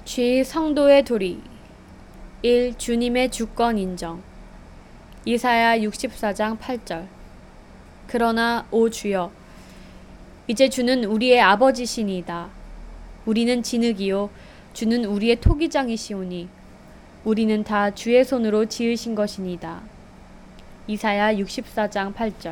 쥐 성도의 도리 1. 주님의 주권 인정. 이사야 64장 8절. 그러나 오 주여, 이제 주는 우리의 아버지시니이다. 우리는 진흙이요 주는 우리의 토기장이시오니 우리는 다 주의 손으로 지으신 것이니이다. 이사야 64장 8절.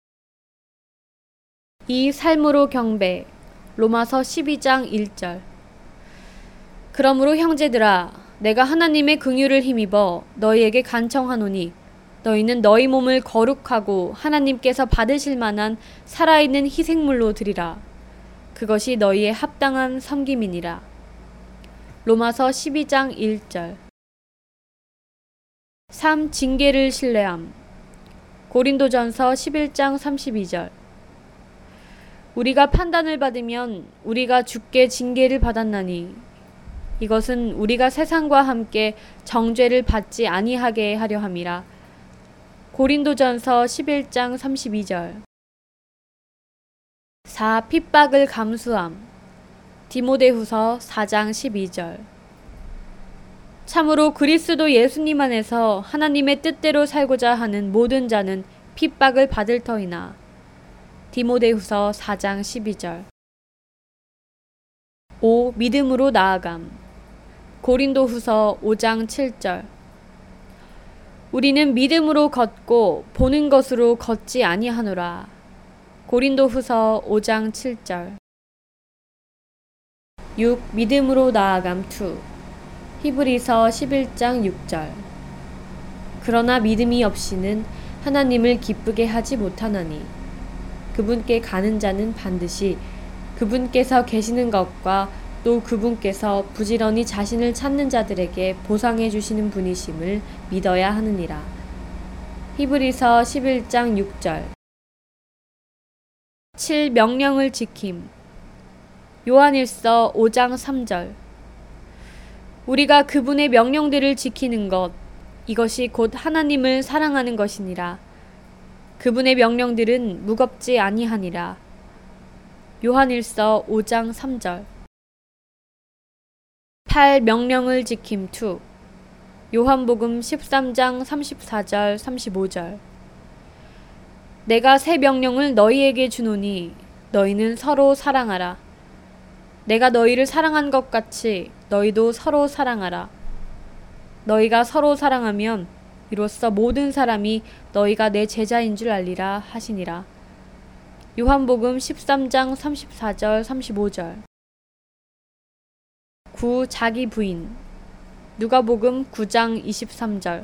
이 삶으로 경배 로마서 12장 1절. 그러므로 형제들아, 내가 하나님의 긍휼을 힘입어 너희에게 간청하노니 너희는 너희 몸을 거룩하고 하나님께서 받으실 만한 살아있는 희생물로 드리라. 그것이 너희의 합당한 섬김이니라. 로마서 12장 1절. 3. 징계를 신뢰함. 고린도전서 11장 32절. 우리가 판단을 받으면 우리가 주께 징계를 받았나니 이것은 우리가 세상과 함께 정죄를 받지 아니하게 하려 함이라. 고린도전서 11장 32절. 4. 핍박을 감수함. 디모데후서 4장 12절. 참으로 그리스도 예수님 안에서 하나님의 뜻대로 살고자 하는 모든 자는 핍박을 받을 터이나. 디모데후서 4장 12절. 5. 믿음으로 나아감. 고린도후서 5장 7절. 우리는 믿음으로 걷고 보는 것으로 걷지 아니하노라. 고린도후서 5장 7절. 6. 믿음으로 나아감 2. 히브리서 11장 6절. 그러나 믿음이 없이는 하나님을 기쁘게 하지 못하나니 그분께 가는 자는 반드시 그분께서 계시는 것과 또 그분께서 부지런히 자신을 찾는 자들에게 보상해 주시는 분이심을 믿어야 하느니라. 히브리서 11장 6절. 7. 명령을 지킴. 요한일서 5장 3절. 우리가 그분의 명령들을 지키는 것, 이것이 곧 하나님을 사랑하는 것이니라. 그분의 명령들은 무겁지 아니하니라. 요한일서 5장 3절. 8. 명령을 지킴 2. 요한복음 13장 34절 35절. 내가 새 명령을 너희에게 주노니 너희는 서로 사랑하라. 내가 너희를 사랑한 것 같이 너희도 서로 사랑하라. 너희가 서로 사랑하면 이로써 모든 사람이 너희가 내 제자인 줄 알리라 하시니라. 요한복음 13장 34절 35절. 9. 자기 부인. 누가복음 9장 23절.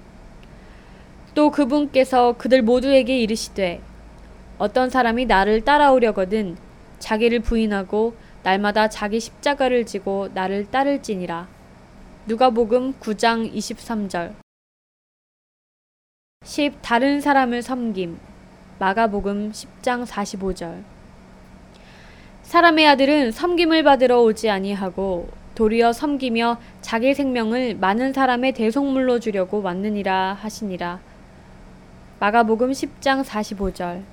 또 그분께서 그들 모두에게 이르시되 어떤 사람이 나를 따라오려거든 자기를 부인하고 날마다 자기 십자가를 지고 나를 따를지니라. 누가복음 9장 23절. 10. 다른 사람을 섬김. 마가복음 10장 45절. 사람의 아들은 섬김을 받으러 오지 아니하고 도리어 섬기며 자기 생명을 많은 사람의 대속물로 주려고 왔느니라 하시니라. 마가복음 10장 45절.